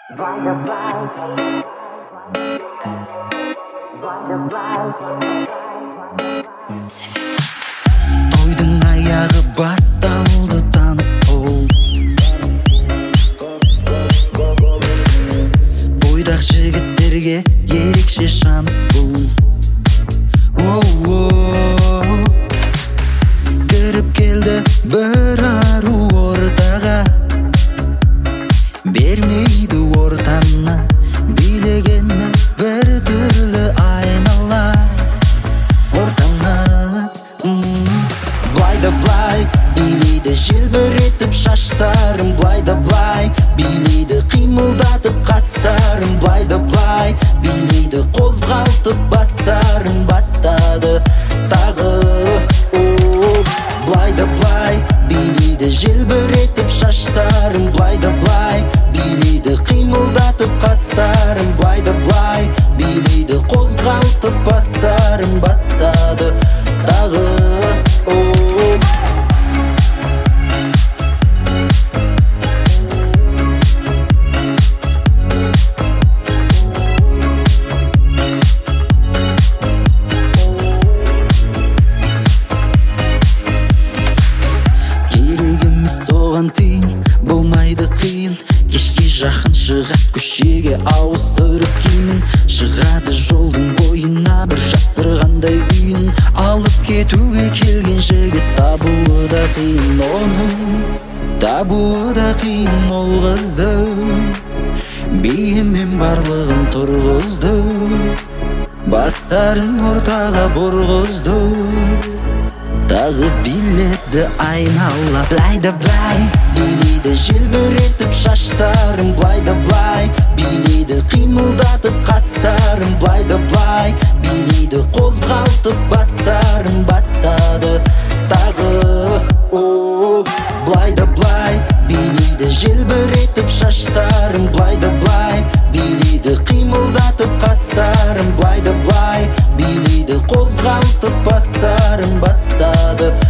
Тойдың аяғы басталды, таныс бол. Бойдақ жігіттерге ерекше шанс бұл. Кіріп келді бір ару ортаға, бермейді ортаны, билегені бір түрлі айнала ортаңа. Былай да былай билейді желбіретіп шаштарым, былай да былай билейді қимылдатып қастарым, былай да былай билейді қозғалтып бастарын. Бастады тағы. Былай да былай билейді желбіретіп шаштарым, былай да былай билейді қимылдатып қастарым, былай да былай билейді қозғалтып бастарын. Бастады тағы. Соған тиын болмайды қиын, кешке жақын шығады көшеге ауыстырып киімін. Шығады жолдың бойына бір жасырғандай үйін, алып кетуге келген жігіт табуы да қиын. Оның табуы да қиын ол қызды, биімен барлығын тұрғызды, бастарын ортаға бұрғызды. Тағы биледі айнала. Былай да былай билейді желбіретіп шаштарым, былай да былай билейді қимылдатып қастарым, былай да былай билейді қозғалтып бастарын. Бастады тағы. Былай да былай билейді желбіретіп шаштарым, былай да былай билейді қимылдатып қастарым, былай да былай билейді қозғалтып бастарын. Бастады